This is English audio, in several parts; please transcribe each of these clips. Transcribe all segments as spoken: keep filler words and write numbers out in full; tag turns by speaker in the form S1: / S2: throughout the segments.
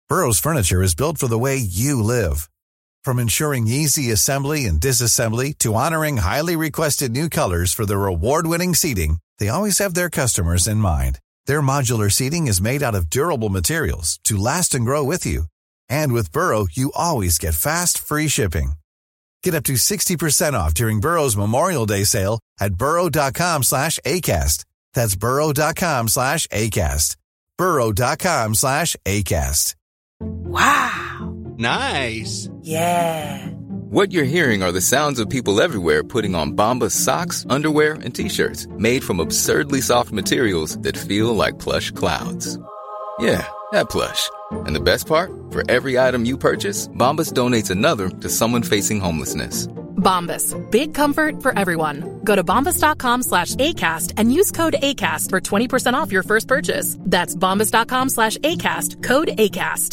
S1: Burrow's furniture is built for the way you live. From ensuring easy assembly and disassembly to honoring highly requested new colors for their award-winning seating, they always have their customers in mind. Their modular seating is made out of durable materials to last and grow with you. And with Burrow, you always get fast, free shipping. Get up to sixty percent off during Burrow's Memorial Day sale at burrow.com slash ACAST. That's burrow.com slash ACAST. burrow.com slash ACAST.
S2: Wow.
S3: Nice.
S2: Yeah.
S4: What you're hearing are the sounds of people everywhere putting on Bombas socks, underwear, and T-shirts made from absurdly soft materials that feel like plush clouds. Yeah, that plush. And the best part? For every item you purchase, Bombas donates another to someone facing homelessness.
S5: Bombas. Big comfort for everyone. Go to bombas.com slash ACAST and use code ACAST for twenty percent off your first purchase. That's bombas.com slash ACAST. Code ACAST.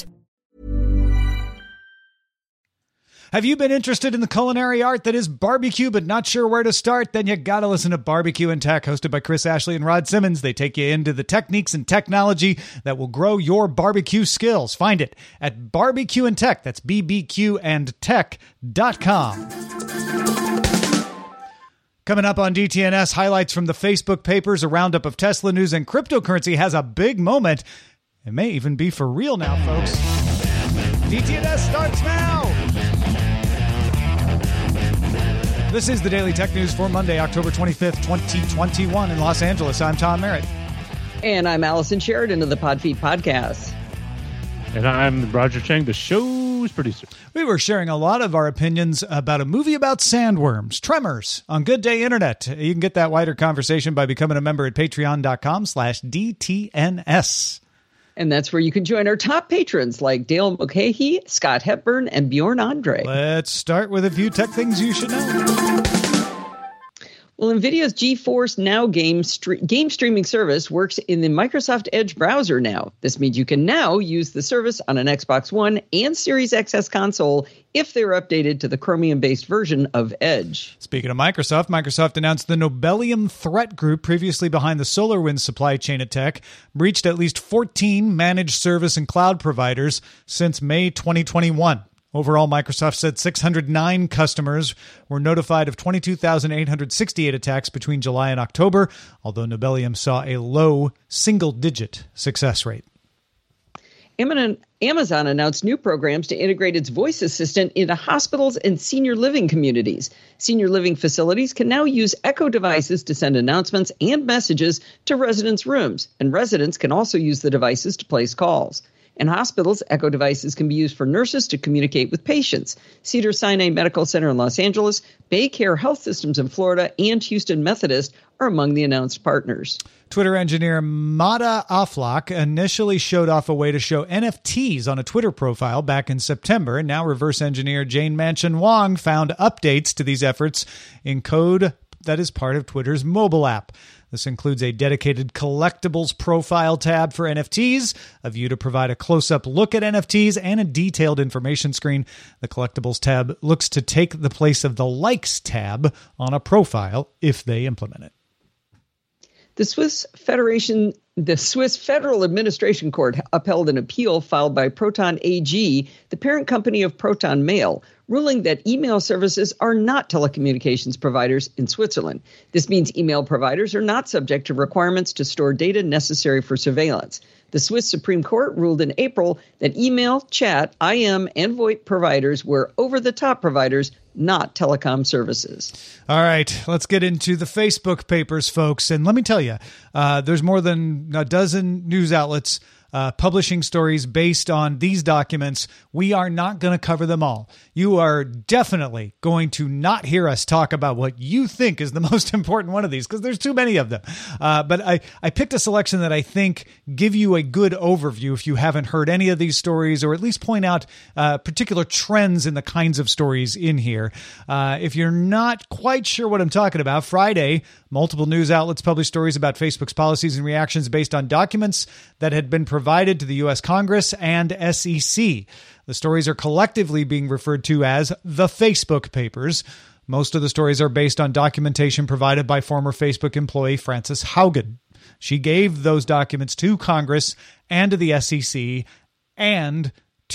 S6: Have you been interested in the culinary art that is barbecue but not sure where to start? Then you gotta listen to Barbecue and Tech, hosted by Chris Ashley and Rod Simmons. They take you into the techniques and technology that will grow your barbecue skills. Find it at Barbecue and Tech. That's B B Q and tech dot com. Coming up on D T N S, highlights from the Facebook papers, a roundup of Tesla news, and cryptocurrency has a big moment. It may even be for real now, folks. D T N S starts now! This is the Daily Tech News for Monday, October twenty-fifth, twenty twenty-one in Los Angeles. I'm Tom Merritt.
S7: And I'm Allison Sheridan of the Podfeet Podcast.
S8: And I'm Roger Chang, the show's producer.
S6: We were sharing a lot of our opinions about a movie about sandworms, Tremors, on Good Day Internet. You can get that wider conversation by becoming a member at patreon.com slash DTNS.
S7: And that's where you can join our top patrons like Dale Mulcahy, Scott Hepburn, and Bjorn Andre.
S6: Let's start with a few tech things you should know.
S7: Well, NVIDIA's GeForce Now game, stre- game streaming service works in the Microsoft Edge browser now. This means you can now use the service on an Xbox One and Series X S console if they're updated to the Chromium-based version of Edge.
S6: Speaking of Microsoft, Microsoft announced the Nobelium threat group previously behind the SolarWinds supply chain attack breached at least fourteen managed service and cloud providers since May twenty twenty-one. Overall, Microsoft said six hundred nine customers were notified of twenty-two thousand eight hundred sixty-eight attacks between July and October, although Nobelium saw a low single-digit success rate.
S7: Amazon announced new programs to integrate its voice assistant into hospitals and senior living communities. Senior living facilities can now use Echo devices to send announcements and messages to residents' rooms, and residents can also use the devices to place calls. In hospitals, Echo devices can be used for nurses to communicate with patients. Cedars-Sinai Medical Center in Los Angeles, BayCare Health Systems in Florida, and Houston Methodist are among the announced partners.
S6: Twitter engineer Mada Aflaq initially showed off a way to show N F Ts on a Twitter profile back in September, and now reverse engineer Jane Manchin Wong found updates to these efforts in code that is part of Twitter's mobile app. This includes a dedicated collectibles profile tab for N F Ts, a view to provide a close-up look at N F Ts, and a detailed information screen. The collectibles tab looks to take the place of the likes tab on a profile if they implement it.
S7: The Swiss Federation, the Swiss Federal Administration Court upheld an appeal filed by Proton A G, the parent company of Proton Mail, ruling that email services are not telecommunications providers in Switzerland. This means email providers are not subject to requirements to store data necessary for surveillance. The Swiss Supreme Court ruled in April that email, chat, I M, and VoIP providers were over-the-top providers, not telecom services.
S6: All right, let's get into the Facebook papers, folks. And let me tell you, uh, there's more than a dozen news outlets Uh, publishing stories based on these documents. We are not going to cover them all. You are definitely going to not hear us talk about what you think is the most important one of these, because there's too many of them. Uh, but I, I picked a selection that I think give you a good overview if you haven't heard any of these stories, or at least point out uh, particular trends in the kinds of stories in here. Uh, if you're not quite sure what I'm talking about, Friday, multiple news outlets published stories about Facebook's policies and reactions based on documents that had been provided provided to the U S Congress and S E C. The stories are collectively being referred to as the Facebook Papers. Most of the stories are based on documentation provided by former Facebook employee Frances Haugen. She gave those documents to Congress and to the S E C and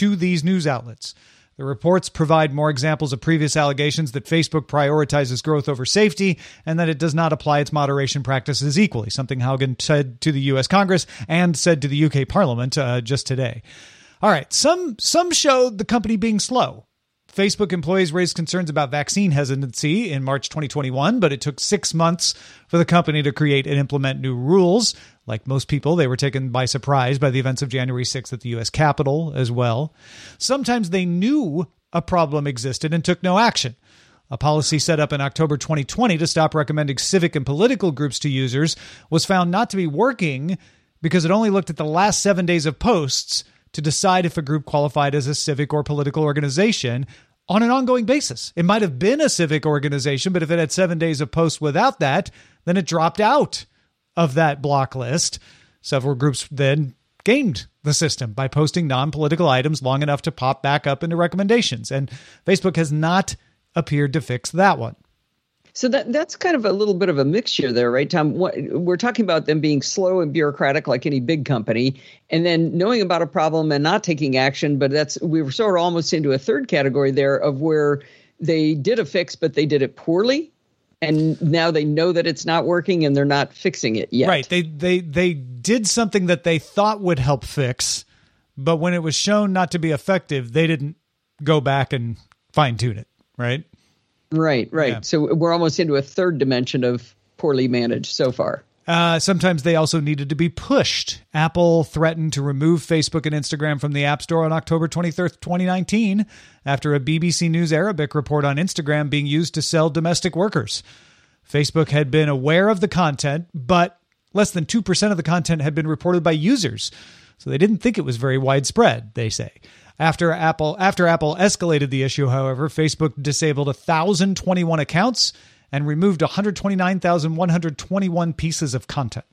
S6: to these news outlets. The reports provide more examples of previous allegations that Facebook prioritizes growth over safety and that it does not apply its moderation practices equally, something Haugen said to the U S Congress and said to the U K Parliament uh, just today. All right, some some showed the company being slow. Facebook employees raised concerns about vaccine hesitancy in March twenty twenty-one, but it took six months for the company to create and implement new rules. Like most people, they were taken by surprise by the events of January sixth at the U S Capitol as well. Sometimes they knew a problem existed and took no action. A policy set up in October twenty twenty to stop recommending civic and political groups to users was found not to be working because it only looked at the last seven days of posts to decide if a group qualified as a civic or political organization on an ongoing basis. It might have been a civic organization, but if it had seven days of posts without that, then it dropped out of that block list. Several groups then gamed the system by posting non-political items long enough to pop back up into recommendations. And Facebook has not appeared to fix that one.
S7: So that that's kind of a little bit of a mixture there, right, Tom? What, we're talking about them being slow and bureaucratic like any big company, and then knowing about a problem and not taking action. But that's we were sort of almost into a third category there of where they did a fix, but they did it poorly. And now they know that it's not working and they're not fixing it yet.
S6: Right. They they they did something that they thought would help fix, but when it was shown not to be effective, they didn't go back and fine tune it. Right.
S7: Right, right.
S6: Yeah.
S7: So we're almost into a third dimension of poorly managed so far.
S6: Uh, sometimes they also needed to be pushed. Apple threatened to remove Facebook and Instagram from the App Store on October twenty-third, twenty nineteen, after a B B C News Arabic report on Instagram being used to sell domestic workers. Facebook had been aware of the content, but less than two percent of the content had been reported by users. So they didn't think it was very widespread, they say. After Apple after Apple escalated the issue, however, Facebook disabled one thousand twenty-one accounts and removed one hundred twenty-nine thousand one hundred twenty-one pieces of content.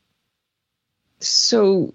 S7: So,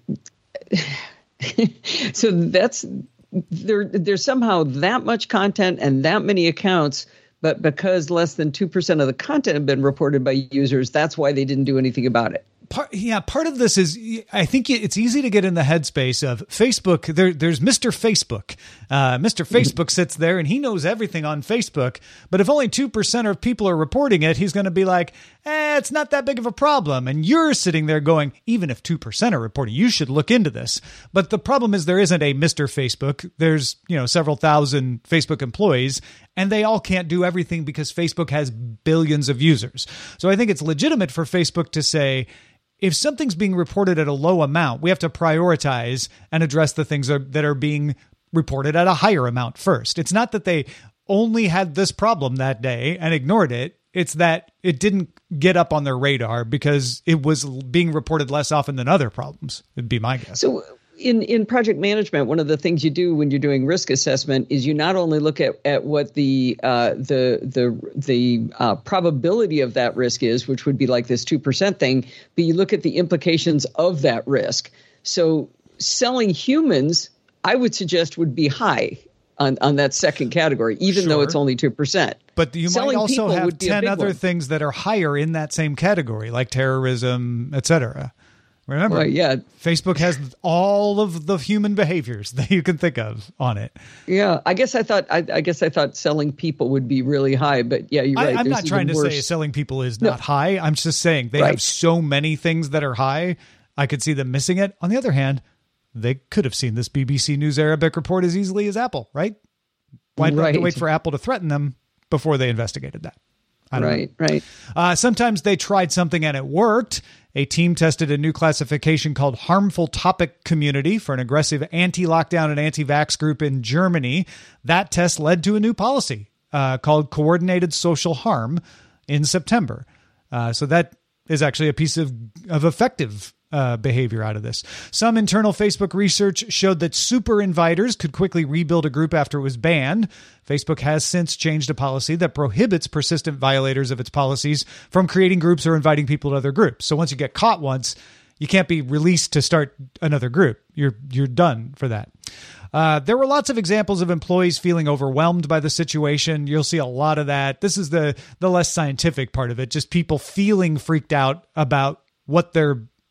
S7: so that's there. There's somehow that much content and that many accounts, but because less than two percent of the content had been reported by users, that's why they didn't do anything about it.
S6: Part, yeah, part of this is, I think it's easy to get in the headspace of Facebook. There, there's Mister Facebook. Uh, Mister Facebook sits there and he knows everything on Facebook. But if only two percent of people are reporting it, he's going to be like, eh, it's not that big of a problem. And you're sitting there going, even if two percent are reporting, you should look into this. But the problem is there isn't a Mister Facebook. There's, you know, several thousand Facebook employees, and they all can't do everything because Facebook has billions of users. So I think it's legitimate for Facebook to say, if something's being reported at a low amount, we have to prioritize and address the things that are being reported at a higher amount first. It's not that they only had this problem that day and ignored it. It's that it didn't get up on their radar because it was being reported less often than other problems, would be my guess.
S7: So in, in project management, one of the things you do when you're doing risk assessment is you not only look at, at what the uh, the the the uh, probability of that risk is, which would be like this two percent thing, but you look at the implications of that risk. So selling humans, I would suggest, would be high on, on that second category, even
S6: Sure.
S7: though it's only two percent.
S6: But you
S7: Selling
S6: might also
S7: people
S6: have
S7: would be a
S6: ten
S7: big
S6: other
S7: one.
S6: things that are higher in that same category, like terrorism, et cetera. Remember,
S7: Well, yeah.
S6: Facebook has all of the human behaviors that you can think of on it.
S7: Yeah, I guess I thought I, I guess I thought selling people would be really high, but yeah, you're right.
S6: I, I'm
S7: There's
S6: not trying to
S7: even
S6: say
S7: worse.
S6: selling people is
S7: No.
S6: not high. I'm just saying they have
S7: Right.
S6: so many things that are high. I could see them missing it. On the other hand, they could have seen this B B C News Arabic report as easily as Apple, right? Why did they have to
S7: Right.
S6: wait for Apple to threaten them before they investigated that? I don't know.
S7: Right, right.
S6: Uh, sometimes they tried something and it worked. A team tested a new classification called Harmful Topic Community for an aggressive anti-lockdown and anti-vax group in Germany. That test led to a new policy uh, called Coordinated Social Harm in September. Uh, so that is actually a piece of, of effective uh, behavior out of this. Some internal Facebook research showed that super inviters could quickly rebuild a group after it was banned. Facebook has since changed a policy that prohibits persistent violators of its policies from creating groups or inviting people to other groups. So once you get caught once, you can't be released to start another group. You're you're done for that. Uh, there were lots of examples of employees feeling overwhelmed by the situation. You'll see a lot of that. This is the the less scientific part of it, just people feeling freaked out about what their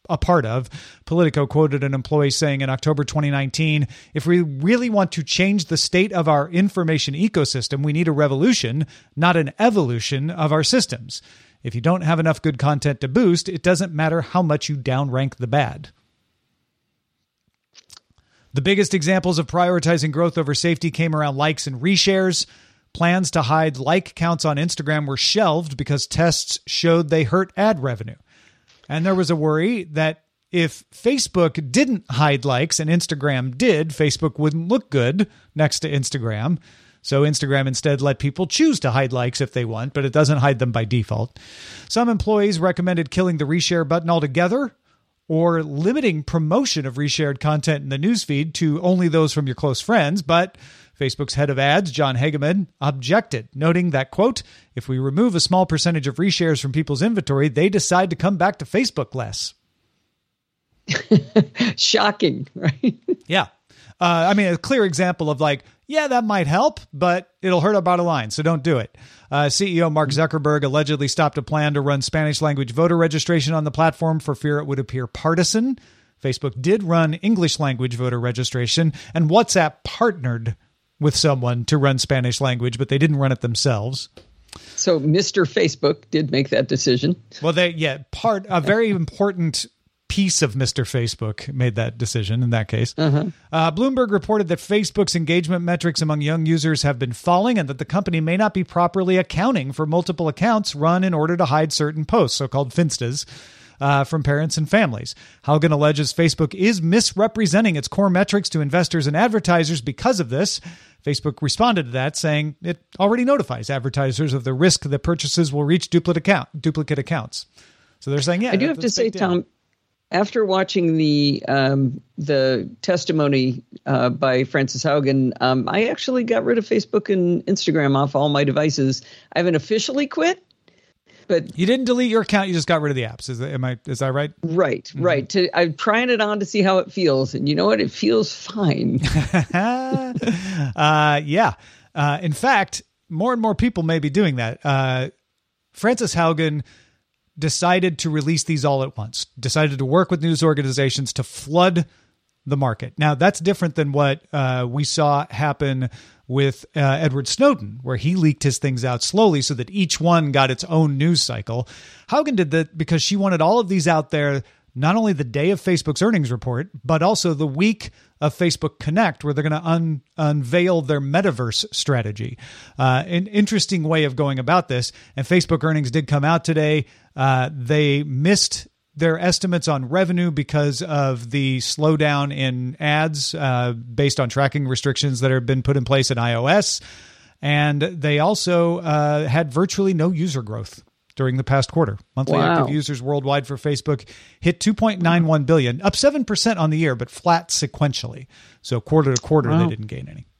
S6: a part of. Politico quoted an employee saying in October twenty nineteen, if we really want to change the state of our information ecosystem, we need a revolution, not an evolution of our systems. If you don't have enough good content to boost, it doesn't matter how much you downrank the bad. The biggest examples of prioritizing growth over safety came around likes and reshares. Plans to hide like counts on Instagram were shelved because tests showed they hurt ad revenue. And there was a worry that if Facebook didn't hide likes and Instagram did, Facebook wouldn't look good next to Instagram. So Instagram instead let people choose to hide likes if they want, but it doesn't hide them by default. Some employees recommended killing the reshare button altogether or limiting promotion of reshared content in the newsfeed to only those from your close friends. But Facebook's head of ads, John Hageman, objected, noting that, quote, if we remove a small percentage of reshares from people's inventory, they decide to come back to Facebook less.
S7: Shocking, right?
S6: Yeah. Uh, I mean, a clear example of like, yeah, that might help, but it'll hurt our bottom line, so don't do it. Uh, C E O Mark Zuckerberg allegedly stopped a plan to run Spanish language voter registration on the platform for fear it would appear partisan. Facebook did run English language voter registration, and WhatsApp partnered with someone to run Spanish language, but they didn't run it themselves.
S7: So Mister Facebook did make that decision.
S6: Well, they yeah, part a very important piece of Mister Facebook made that decision in that case. Uh-huh. Uh, Bloomberg reported that Facebook's engagement metrics among young users have been falling and that the company may not be properly accounting for multiple accounts run in order to hide certain posts, so-called Finstas, uh, from parents and families. Haugen alleges Facebook is misrepresenting its core metrics to investors and advertisers because of this. Facebook responded to that, saying it already notifies advertisers of the risk that purchases will reach duplicate account, duplicate accounts. So they're saying, yeah.
S7: I do have to say, Tom, after watching the um, the testimony uh, by Frances Haugen, um, I actually got rid of Facebook and Instagram off all my devices. I haven't officially quit, but
S6: you didn't delete your account. You just got rid of the apps. Is that, am I? Is that right?
S7: Right, mm-hmm. right. To, I'm trying it on to see how it feels, and you know what? It feels fine.
S6: uh, yeah. Uh, in fact, more and more people may be doing that. Uh, Frances Haugen decided to release these all at once, decided to work with news organizations to flood the market. Now, that's different than what uh, we saw happen with uh, Edward Snowden, where he leaked his things out slowly so that each one got its own news cycle. Haugen did that because she wanted all of these out there, not only the day of Facebook's earnings report, but also the week of Facebook Connect, where they're going to un- unveil their metaverse strategy. Uh, an interesting way of going about this. And Facebook earnings did come out today. Uh, they missed their estimates on revenue because of the slowdown in ads uh, based on tracking restrictions that have been put in place in iOS. And they also uh, had virtually no user growth during the past quarter. Monthly
S7: wow.
S6: active users worldwide for Facebook hit two point nine one billion, up seven percent on the year, but flat sequentially. So quarter to quarter, wow. they didn't gain any.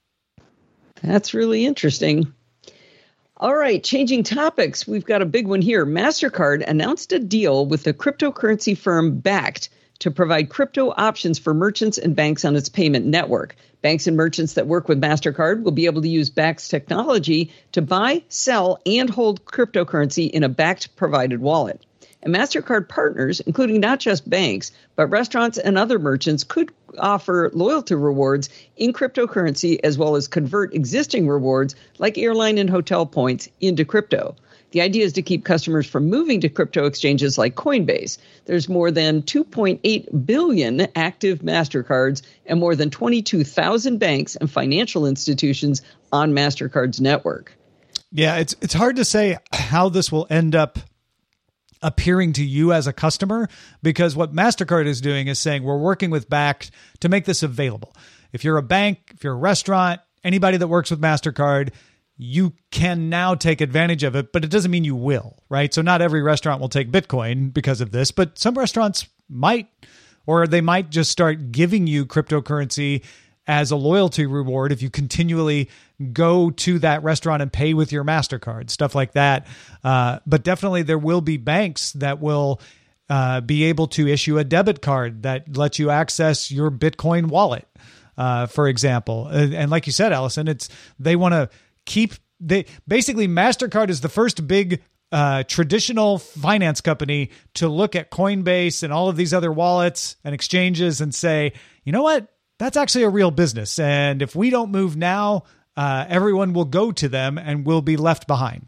S7: That's really interesting. All right, changing topics. We've got a big one here. MasterCard announced a deal with the cryptocurrency firm Bakkt to provide crypto options for merchants and banks on its payment network. Banks and merchants that work with MasterCard will be able to use Bakkt's technology to buy, sell, and hold cryptocurrency in a Bakkt-provided wallet. And MasterCard partners, including not just banks, but restaurants and other merchants, could offer loyalty rewards in cryptocurrency as well as convert existing rewards like airline and hotel points into crypto. The idea is to keep customers from moving to crypto exchanges like Coinbase. There's more than two point eight billion active MasterCards and more than twenty-two thousand banks and financial institutions on MasterCard's network.
S6: Yeah, it's it's hard to say how this will end up appearing to you as a customer, because what MasterCard is doing is saying we're working with Bakkt to make this available. If you're a bank, if you're a restaurant, anybody that works with MasterCard, you can now take advantage of it, but it doesn't mean you will, right? So not every restaurant will take Bitcoin because of this, but some restaurants might, or they might just start giving you cryptocurrency as a loyalty reward if you continually go to that restaurant and pay with your MasterCard, stuff like that. Uh, but definitely there will be banks that will uh, be able to issue a debit card that lets you access your Bitcoin wallet, uh, for example. And, and like you said, Allison, it's they want to keep they basically MasterCard is the first big uh, traditional finance company to look at Coinbase and all of these other wallets and exchanges and say, you know what? That's actually a real business. And if we don't move now, uh, everyone will go to them and will be left behind.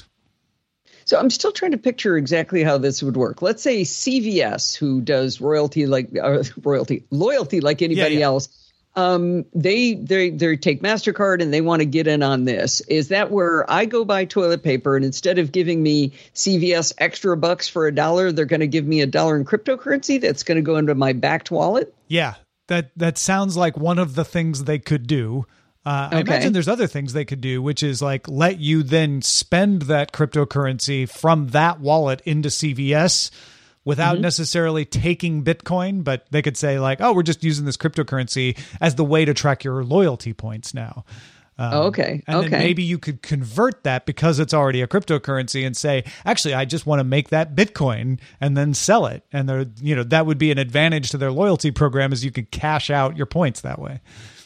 S7: So I'm still trying to picture exactly how this would work. Let's say C V S, who does royalty like uh, royalty loyalty like anybody
S6: yeah, yeah.
S7: else, um, they they they take MasterCard and they want to get in on this. Is that where I go buy toilet paper and instead of giving me C V S extra bucks for a dollar, they're going to give me a dollar in cryptocurrency that's going to go into my backed wallet?
S6: Yeah, that that sounds like one of the things they could do. Uh, I
S7: okay.
S6: imagine there's other things they could do, which is like let you then spend that cryptocurrency from that wallet into C V S without mm-hmm. necessarily taking Bitcoin. But they could say like, oh, we're just using this cryptocurrency as the way to track your loyalty points now. Um,
S7: oh, okay.
S6: And
S7: okay.
S6: then maybe you could convert that because it's already a cryptocurrency and say, actually, I just want to make that Bitcoin and then sell it. And they're, you know, that would be an advantage to their loyalty program is you could cash out your points that way.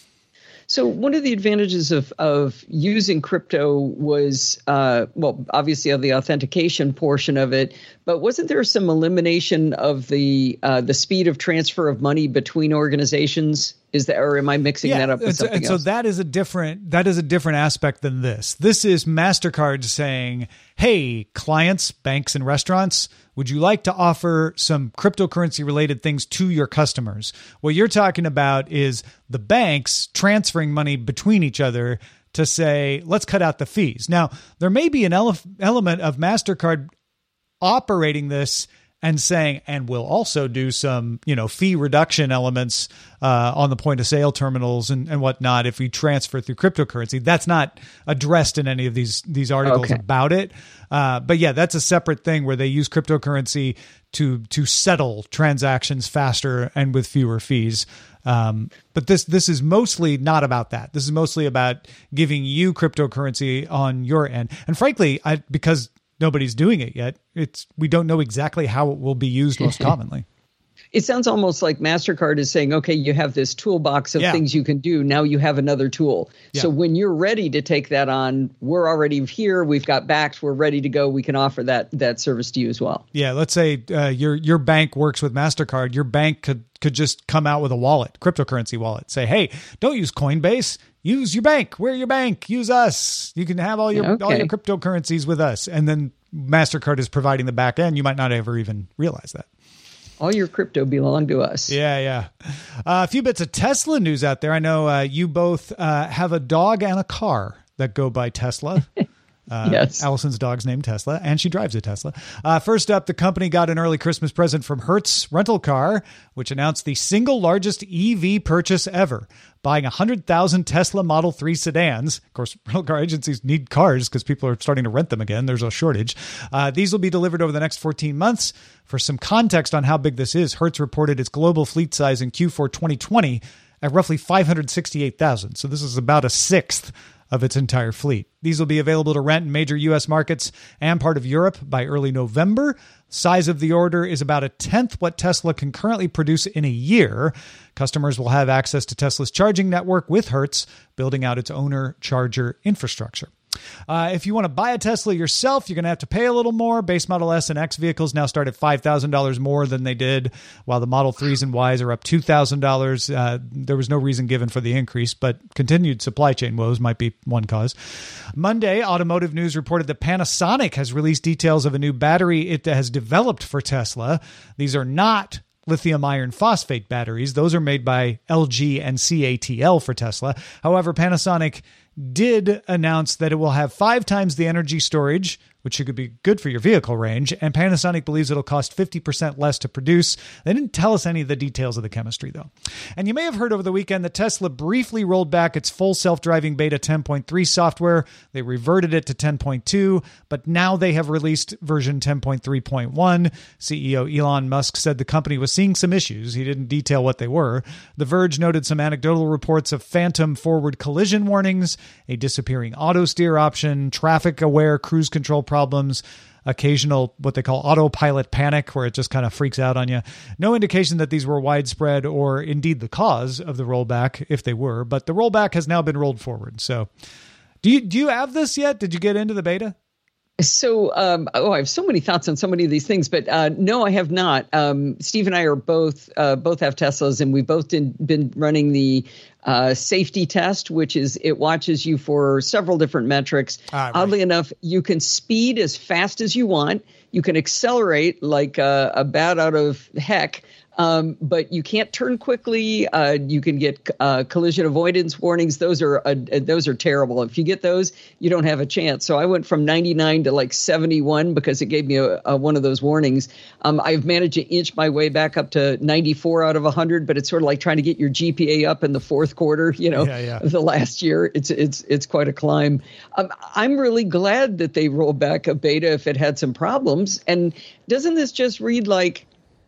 S7: So one of the advantages of, of using crypto was, uh, well, obviously of the authentication portion of it, but wasn't there some elimination of the uh, the speed of transfer of money between organizations? Is that, or am I mixing
S6: yeah,
S7: that up with
S6: and so,
S7: something
S6: and
S7: else?
S6: So that is a different that is a different aspect than this. This is MasterCard saying, "Hey, clients, banks, and restaurants, would you like to offer some cryptocurrency related things to your customers?" What you're talking about is the banks transferring money between each other to say, let's cut out the fees. Now, there may be an ele- element of MasterCard operating this and saying, and we'll also do some, you know, fee reduction elements uh, on the point of sale terminals and, and whatnot if we transfer through cryptocurrency. That's not addressed in any of these these articles
S7: okay.
S6: about it. Uh, but yeah, that's a separate thing where they use cryptocurrency to to settle transactions faster and with fewer fees. Um, but this this is mostly not about that. This is mostly about giving you cryptocurrency on your end. And frankly, I because nobody's doing it yet, it's we don't know exactly how it will be used most commonly.
S7: It sounds almost like MasterCard is saying, okay, you have this toolbox of
S6: yeah.
S7: things you can do. Now you have another tool.
S6: Yeah.
S7: So when you're ready to take that on, we're already here. We've got backs. We're ready to go. We can offer that that service to you as well.
S6: Yeah. Let's say uh, your your bank works with MasterCard. Your bank could could just come out with a wallet, cryptocurrency wallet. Say, hey, don't use Coinbase. Use your bank. We're your bank. Use us. You can have all your
S7: okay.
S6: all your cryptocurrencies with us. And then MasterCard is providing the back end. You might not ever even realize that.
S7: All your crypto belong to us.
S6: Yeah, yeah. Uh, a few bits of Tesla news out there. I know uh, you both uh, have a dog and a car that go by Tesla. Uh,
S7: yes.
S6: Allison's dog's named Tesla, and she drives a Tesla. Uh, first up, the company got an early Christmas present from Hertz Rental Car, which announced the single largest E V purchase ever, buying one hundred thousand Tesla Model three sedans. Of course, rental car agencies need cars because people are starting to rent them again. There's a shortage. Uh, these will be delivered over the next fourteen months. For some context on how big this is, Hertz reported its global fleet size in Q four twenty twenty at roughly five hundred sixty-eight thousand. So this is about a sixth of its entire fleet. These will be available to rent in major U S markets and part of Europe by early November. Size of the order is about a tenth what Tesla can currently produce in a year. Customers will have access to Tesla's charging network with Hertz, building out its owner charger infrastructure. Uh, if you want to buy a Tesla yourself, you're going to have to pay a little more. Base Model S and X vehicles now start at five thousand dollars more than they did, while the Model threes and Ys are up two thousand dollars. Uh, there was no reason given for the increase, but continued supply chain woes might be one cause. Monday, Automotive News reported that Panasonic has released details of a new battery it has developed for Tesla. These are not lithium iron phosphate batteries. Those are made by L G and C A T L for Tesla. However, Panasonic did announce that it will have five times the energy storage, which could be good for your vehicle range, and Panasonic believes it'll cost fifty percent less to produce. They didn't tell us any of the details of the chemistry, though. And you may have heard over the weekend that Tesla briefly rolled back its full self-driving beta ten point three software. They reverted it to ten point two, but now they have released version ten point three point one. C E O Elon Musk said the company was seeing some issues. He didn't detail what they were. The Verge noted some anecdotal reports of phantom forward collision warnings, a disappearing auto steer option, traffic-aware cruise control problems, occasional what they call autopilot panic, where it just kind of freaks out on you. No indication that these were widespread or indeed the cause of the rollback, if they were, but the rollback has now been rolled forward. So do you do you have this yet? Did you get into the beta?
S7: So, um, oh, I have so many thoughts on so many of these things, but uh, no, I have not. Um, Steve and I are both uh, both have Teslas, and we've both been, been running the uh, safety test, which is it watches you for several different metrics. Ah, right. Oddly enough, you can speed as fast as you want. You can accelerate like a, a bat out of heck. Um, but you can't turn quickly. Uh, you can get uh, collision avoidance warnings. Those are uh, those are terrible. If you get those, you don't have a chance. So I went from ninety-nine to like seventy-one because it gave me a, a, one of those warnings. Um, I've managed to inch my way back up to ninety-four out of one hundred, but it's sort of like trying to get your G P A up in the fourth quarter, you know,
S6: yeah, yeah.
S7: of the last year. It's it's it's quite a climb. Um, I'm really glad that they rolled back a beta if it had some problems. And doesn't this just read like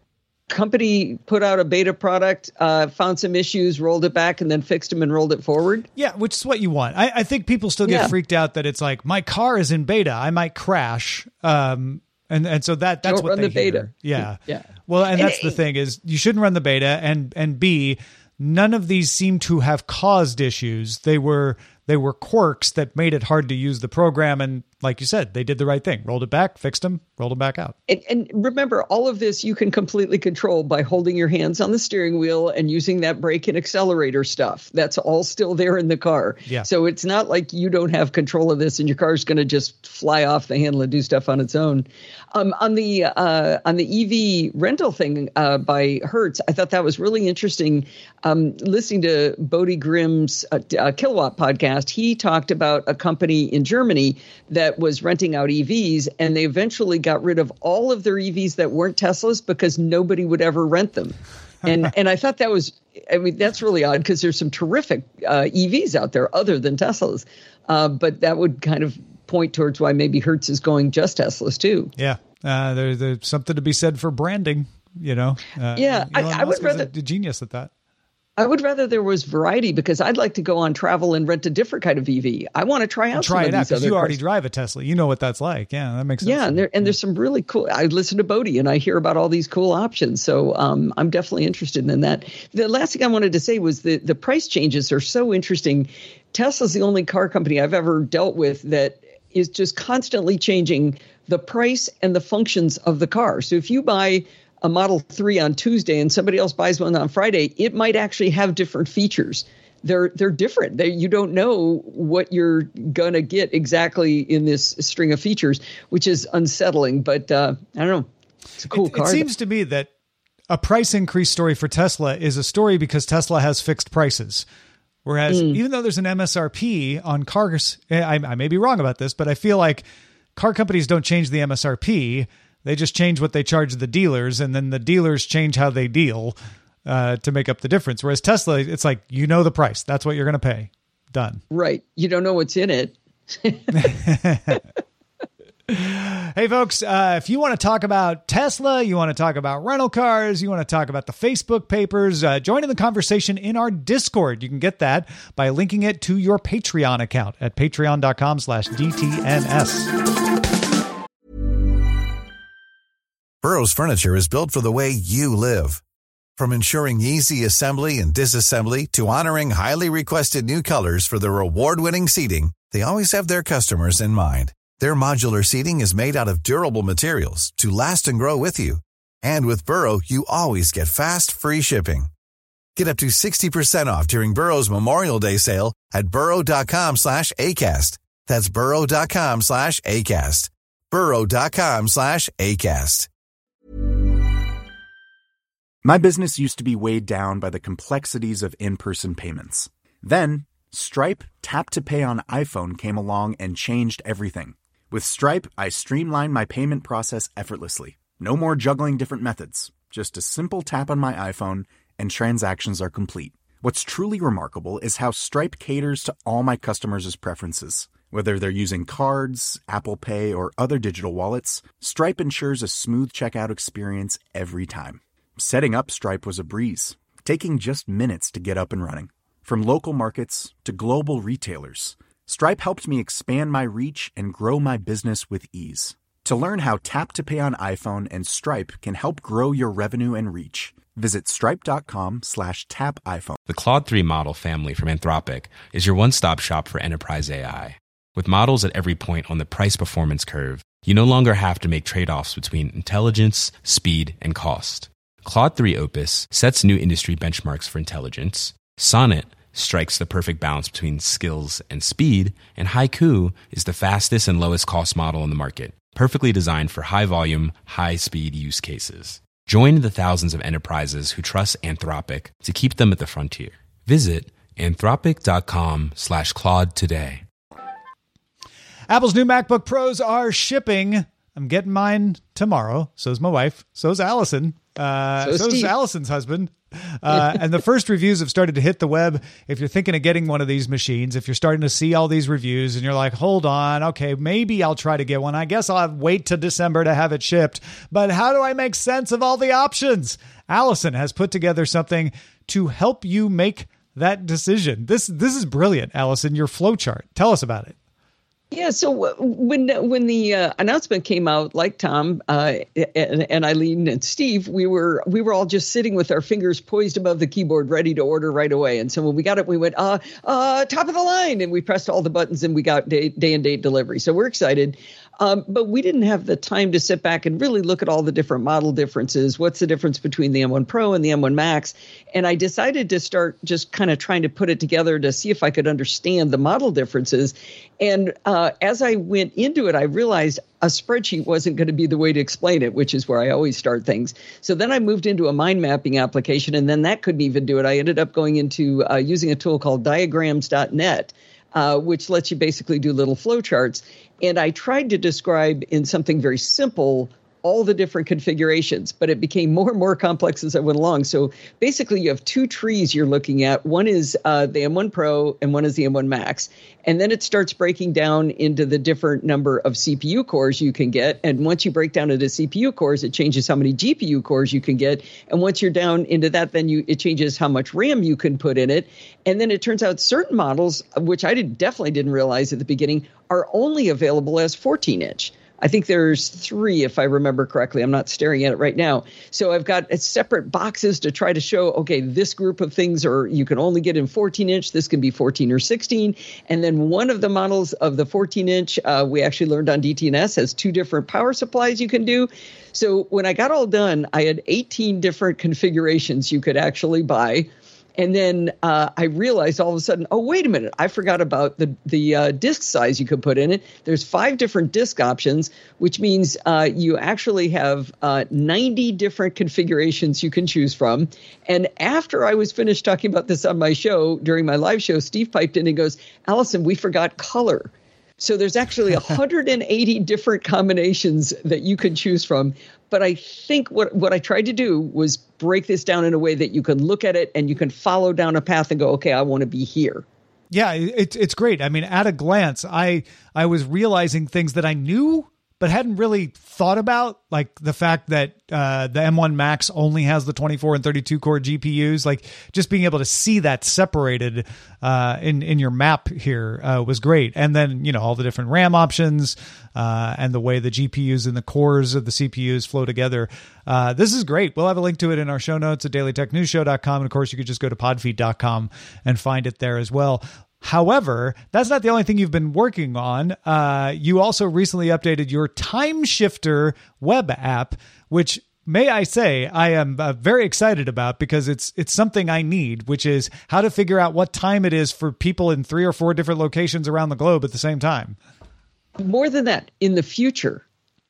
S7: company put out a beta product, uh, found some issues, rolled it back, and then fixed them and rolled it forward?
S6: Yeah, which is what you want. I, I think people still get
S7: yeah.
S6: freaked out that it's like, my car is in beta, I might crash. Um, and, and so that that's
S7: Don't
S6: what
S7: run
S6: they
S7: the beta.
S6: hear. Yeah.
S7: yeah.
S6: Well, and, and that's
S7: it,
S6: the thing is you shouldn't run the beta. And, and B, none of these seem to have caused issues. They were they were quirks that made it hard to use the program. And like you said, they did the right thing. Rolled it back, fixed them, rolled them back out.
S7: And, and remember, all of this you can completely control by holding your hands on the steering wheel and using that brake and accelerator stuff. That's all still there in the car.
S6: Yeah.
S7: So it's not like you don't have control of this and your car's going to just fly off the handle and do stuff on its own. Um, on the uh, on the E V rental thing uh, by Hertz, I thought that was really interesting. Um, listening to Bodie Grimm's uh, uh, Kilowatt podcast, he talked about a company in Germany that was renting out E Vs, and they eventually got rid of all of their E Vs that weren't Teslas because nobody would ever rent them. And and I thought that was, I mean, that's really odd because there's some terrific uh, E Vs out there other than Teslas. Uh, but that would kind of point towards why maybe Hertz is going just Teslas too.
S6: Yeah, uh, there, there's something to be said for branding, you know. Uh,
S7: yeah, I, I would rather
S6: a genius at that.
S7: I would rather there was variety because I'd like to go on travel and rent a different kind of E V. I want to try out
S6: try
S7: some
S6: it
S7: of
S6: out
S7: these
S6: because
S7: other
S6: you already
S7: cars.
S6: drive a Tesla. You know what that's like. Yeah, that makes sense.
S7: Yeah, and, there, and there's some really cool. I listen to Bodie and I hear about all these cool options. So um, I'm definitely interested in that. The last thing I wanted to say was the the price changes are so interesting. Tesla's the only car company I've ever dealt with that is just constantly changing the price and the functions of the car. So if you buy a Model three on Tuesday and somebody else buys one on Friday, it might actually have different features. They're they're different. They, you don't know what you're going to get exactly in this string of features, which is unsettling. But uh, I don't know. It's a cool
S6: it,
S7: car.
S6: It seems to me that a price increase story for Tesla is a story because Tesla has fixed prices. Whereas mm. even though there's an M S R P on cars, I, I may be wrong about this, but I feel like car companies don't change the M S R P. They just change what they charge the dealers, and then the dealers change how they deal uh, to make up the difference. Whereas Tesla, it's like, you know the price. That's what you're going to pay. Done.
S7: Right. You don't know what's in it.
S6: Hey, folks, uh, if you want to talk about Tesla, you want to talk about rental cars, you want to talk about the Facebook papers, uh, join in the conversation in our Discord. You can get that by linking it to your Patreon account at patreon.com slash DTNS.
S1: Burrow's furniture is built for the way you live. From ensuring easy assembly and disassembly to honoring highly requested new colors for their award-winning seating, they always have their customers in mind. Their modular seating is made out of durable materials to last and grow with you. And with Burrow, you always get fast, free shipping. Get up to sixty percent off during Burrow's Memorial Day sale at burrow.com slash ACAST. That's burrow.com slash ACAST. burrow.com slash ACAST.
S3: My business used to be weighed down by the complexities of in-person payments. Then, Stripe Tap to Pay on iPhone came along and changed everything. With Stripe, I streamlined my payment process effortlessly. No more juggling different methods. Just a simple tap on my iPhone and transactions are complete. What's truly remarkable is how Stripe caters to all my customers' preferences. Whether they're using cards, Apple Pay, or other digital wallets, Stripe ensures a smooth checkout experience every time. Setting up Stripe was a breeze, taking just minutes to get up and running. From local markets to global retailers, Stripe helped me expand my reach and grow my business with ease. To learn how Tap to Pay on iPhone and Stripe can help grow your revenue and reach, visit stripe.com slash tap iPhone.
S9: The Claude three model family from Anthropic is your one-stop shop for enterprise A I. With models at every point on the price-performance curve, you no longer have to make trade-offs between intelligence, speed, and cost. Claude three Opus sets new industry benchmarks for intelligence. Sonnet strikes the perfect balance between skills and speed. And Haiku is the fastest and lowest cost model in the market, perfectly designed for high-volume, high-speed use cases. Join the thousands of enterprises who trust Anthropic to keep them at the frontier. Visit anthropic.com slash Claude today.
S6: Apple's new MacBook Pros are shipping. I'm getting mine tomorrow. So's my wife. So's Allison. Uh,
S7: so
S6: so's
S7: Steve.
S6: Allison's husband. Uh, and the first reviews have started to hit the web. If you're thinking of getting one of these machines, if you're starting to see all these reviews and you're like, hold on, okay, maybe I'll try to get one. I guess I'll have wait to December to have it shipped. But how do I make sense of all the options? Allison has put together something to help you make that decision. This this is brilliant, Allison, your flowchart. Tell us about it.
S7: Yeah, so when when the uh, announcement came out, like Tom uh, and, and Eileen and Steve, we were we were all just sitting with our fingers poised above the keyboard, ready to order right away. And so when we got it, we went, uh, uh, top of the line, and we pressed all the buttons, and we got day, day and date delivery. So we're excited. Um, but we didn't have the time to sit back and really look at all the different model differences. What's the difference between the M one Pro and the M one Max? And I decided to start just kind of trying to put it together to see if I could understand the model differences. And uh, as I went into it, I realized a spreadsheet wasn't going to be the way to explain it, which is where I always start things. So then I moved into a mind mapping application, and then that couldn't even do it. I ended up going into uh, using a tool called diagrams dot net. Uh, which lets you basically do little flowcharts. And I tried to describe in something very simple all the different configurations, but it became more and more complex as I went along. So basically you have two trees you're looking at. One is uh, the M one Pro and one is the M one Max. And then it starts breaking down into the different number of C P U cores you can get. And once you break down into C P U cores, it changes how many G P U cores you can get. And once you're down into that, then you it changes how much RAM you can put in it. And then it turns out certain models, which I did, definitely didn't realize at the beginning, are only available as fourteen inch. I think there's three, if I remember correctly. I'm not staring at it right now. So I've got separate boxes to try to show, okay, this group of things are you can only get in fourteen inch. This can be fourteen or sixteen. And then one of the models of the fourteen inch, uh, we actually learned on D T N S, has two different power supplies you can do. So when I got all done, I had eighteen different configurations you could actually buy. And then uh, I realized all of a sudden, oh, wait a minute, I forgot about the, the uh, disk size you could put in it. There's five different disk options, which means uh, you actually have uh, ninety different configurations you can choose from. And after I was finished talking about this on my show, during my live show, Steve piped in and goes, Allison, we forgot color. So there's actually one hundred eighty different combinations that you can choose from. But I think what, what I tried to do was break this down in a way that you can look at it and you can follow down a path and go, okay, I want to be here.
S6: Yeah, it's it's great. I mean, at a glance, I I was realizing things that I knew but hadn't really thought about, like the fact that uh, the M one Max only has the twenty-four and thirty-two core G P Us. Like just being able to see that separated uh, in in your map here uh, was great. And then you know all the different RAM options uh, and the way the G P Us and the cores of the C P Us flow together. Uh, this is great. We'll have a link to it in our show notes at daily tech news show dot com. And of course, you could just go to podfeed dot com and find it there as well. However, that's not the only thing you've been working on. Uh, you also recently updated your Time Shifter web app, which, may I say, I am uh, very excited about because it's it's something I need, which is how to figure out what time it is for people in three or four different locations around the globe at the same time.
S7: More than that, in the future.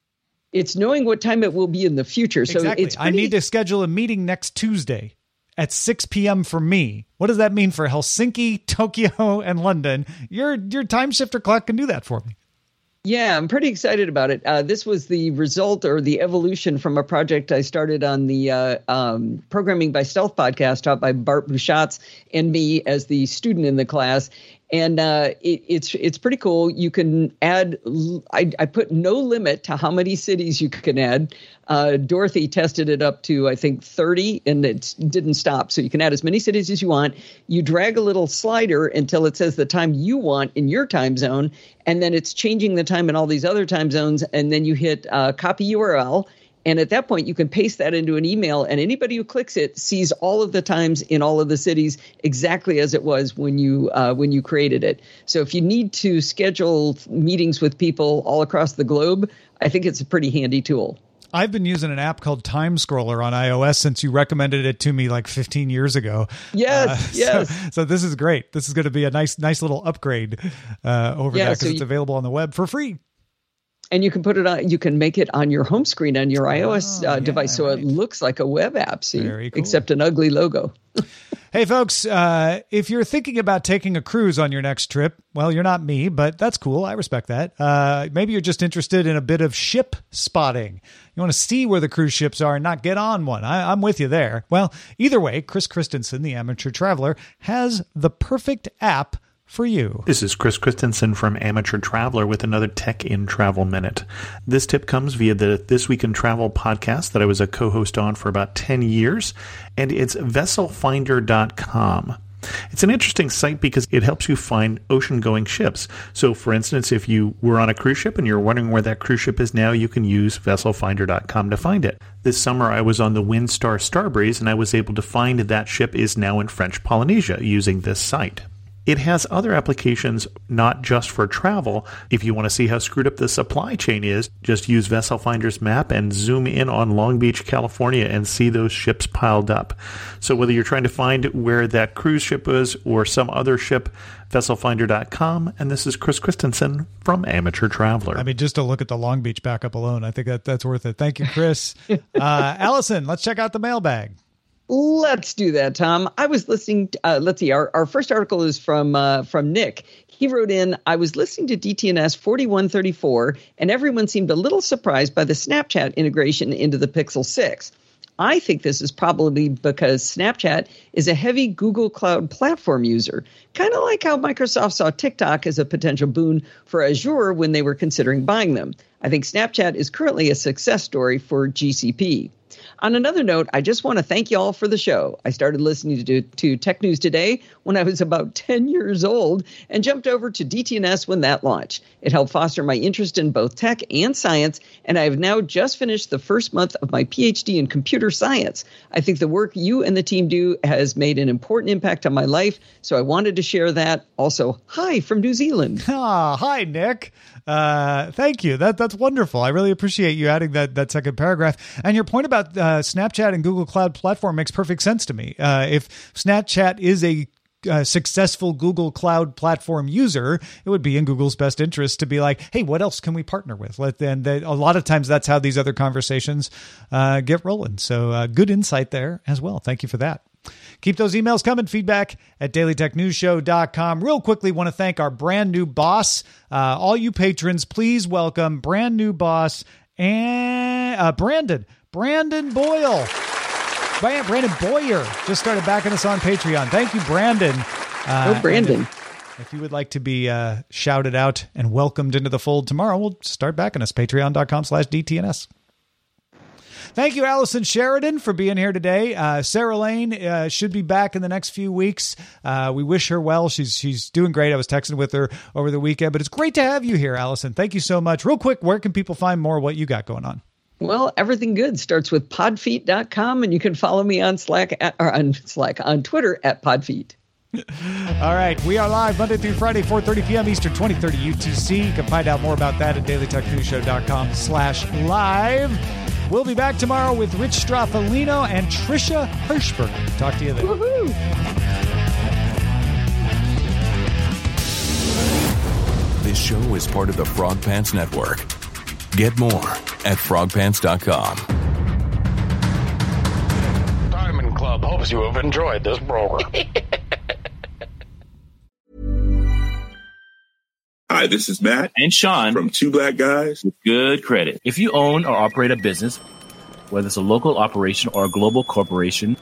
S7: It's knowing what time it will be in the future. So
S6: exactly.
S7: it's pretty-
S6: I need to schedule a meeting next Tuesday at six p.m. for me. What does that mean for Helsinki, Tokyo, and London? Your your time shifter clock can do that for me.
S7: Yeah, I'm pretty excited about it. Uh, this was the result or the evolution from a project I started on the uh, um, Programming by Stealth podcast taught by Bart Buchatz and me as the student in the class. And uh, it, it's it's pretty cool. You can add, I, I put no limit to how many cities you can add. Uh, Dorothy tested it up to, I think, thirty, and it didn't stop. So you can add as many cities as you want. You drag a little slider until it says the time you want in your time zone, and then it's changing the time in all these other time zones. And then you hit uh, copy U R L, And at that point, you can paste that into an email, and anybody who clicks it sees all of the times in all of the cities exactly as it was when you uh, when you created it. So if you need to schedule meetings with people all across the globe, I think it's a pretty handy tool.
S6: I've been using an app called Time Scroller on iOS since you recommended it to me like fifteen years ago.
S7: Yes,
S6: uh,
S7: yes.
S6: So, so this is great. This is going to be a nice, nice little upgrade uh, over
S7: yeah,
S6: that because
S7: so
S6: it's
S7: you-
S6: available on the web for free.
S7: And you can put it on, you can make it on your home screen on your iOS
S6: Oh,
S7: uh,
S6: yeah,
S7: device. So
S6: right.
S7: it looks like a web app, see,
S6: Very cool.
S7: except an ugly logo.
S6: Hey, folks, uh, if you're thinking about taking a cruise on your next trip, well, you're not me, but that's cool. I respect that. Uh, maybe you're just interested in a bit of ship spotting. You want to see where the cruise ships are and not get on one. I, I'm with you there. Well, either way, Chris Christensen, the amateur traveler, has the perfect app for you.
S10: This is Chris Christensen from Amateur Traveler with another Tech in Travel Minute. This tip comes via the This Week in Travel podcast that I was a co-host on for about ten years, and it's vessel finder dot com. It's an interesting site because it helps you find ocean-going ships. So, for instance, if you were on a cruise ship and you're wondering where that cruise ship is now, you can use vessel finder dot com to find it. This summer, I was on the Windstar Starbreeze, and I was able to find that ship is now in French Polynesia using this site. It has other applications, not just for travel. If you want to see how screwed up the supply chain is, just use Vessel Finder's map and zoom in on Long Beach, California, and see those ships piled up. So whether you're trying to find where that cruise ship is or some other ship, vessel finder dot com. And this is Chris Christensen from Amateur Traveler.
S6: I mean, just to look at the Long Beach backup alone, I think that that's worth it. Thank you, Chris. uh, Allison, let's check out the mailbag.
S7: Let's do that, Tom. I was listening. Uh, let's see. Our, our first article is from uh, from Nick. He wrote in, I was listening to D T N S forty-one thirty-four, and everyone seemed a little surprised by the Snapchat integration into the Pixel six. I think this is probably because Snapchat is a heavy Google Cloud Platform user, kind of like how Microsoft saw TikTok as a potential boon for Azure when they were considering buying them. I think Snapchat is currently a success story for G C P. On another note, I just want to thank you all for the show. I started listening to, to Tech News Today when I was about ten years old and jumped over to D T N S when that launched. It helped foster my interest in both tech and science, and I have now just finished the first month of my P H D in computer science. I think the work you and the team do has made an important impact on my life, so I wanted to share that. Also, hi from New Zealand.
S6: Ah, hi, Nick. Uh, thank you. That that's wonderful. I really appreciate you adding that that second paragraph. And your point about uh, Snapchat and Google Cloud Platform makes perfect sense to me. Uh, if Snapchat is a uh, successful Google Cloud Platform user, it would be in Google's best interest to be like, hey, what else can we partner with? Let and they, a lot of times that's how these other conversations uh, get rolling. So uh, good insight there as well. Thank you for that. Keep those emails coming. Feedback at daily tech news show dot com. Real quickly, want to thank our brand new boss. Uh, all you patrons, please welcome brand new boss and uh, Brandon. Brandon Boyle. Brandon Boyer just started backing us on Patreon. Thank you, Brandon. Uh,
S7: oh, Brandon.
S6: If, if you would like to be uh, shouted out and welcomed into the fold tomorrow, we'll start backing us. Patreon dot com slash D T N S. Thank you, Allison Sheridan, for being here today. Uh, Sarah Lane uh, should be back in the next few weeks. Uh, we wish her well. She's she's doing great. I was texting with her over the weekend, but it's great to have you here, Allison. Thank you so much. Real quick, where can people find more of what you got going on?
S7: Well, everything good starts with podfeet dot com, and you can follow me on Slack at, or on Slack on Twitter at podfeet.
S6: All right. We are live Monday through Friday, four thirty p.m. Eastern, twenty thirty U T C. You can find out more about that at daily tech news show dot com slash live. We'll be back tomorrow with Rich Straffolino and Trisha Hirschberger. Talk to you then.
S7: Woohoo!
S11: This show is part of the Frog Pants Network. Get more at frog pants dot com.
S12: Diamond Club hopes you have enjoyed this program.
S13: Hi, this is Matt
S14: and Sean
S13: from Two Black Guys
S14: with Good Credit. If you own or operate a business, whether it's a local operation or a global corporation,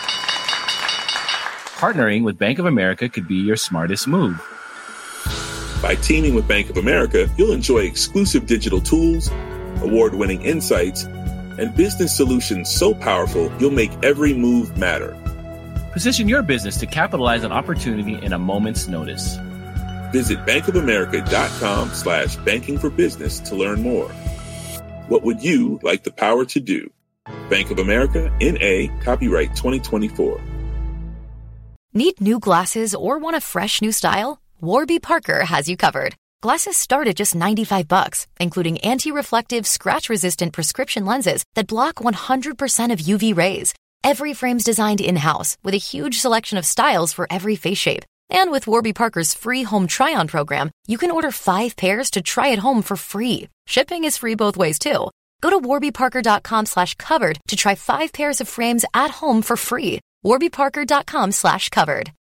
S14: partnering with Bank of America could be your smartest move.
S13: By teaming with Bank of America, you'll enjoy exclusive digital tools, award-winning insights, and business solutions so powerful you'll make every move matter.
S14: Position your business to capitalize on opportunity in a moment's notice.
S13: Visit bankofamerica.com slash banking for business to learn more. What would you like the power to do? Bank of America, N A, copyright twenty twenty-four.
S15: Need new glasses or want a fresh new style? Warby Parker has you covered. Glasses start at just ninety-five bucks, including anti-reflective, scratch-resistant prescription lenses that block one hundred percent of U V rays. Every frame's designed in-house with a huge selection of styles for every face shape. And with Warby Parker's free home try-on program, you can order five pairs to try at home for free. Shipping is free both ways, too. Go to warbyparker.com slash covered to try five pairs of frames at home for free. warbyparker.com slash covered.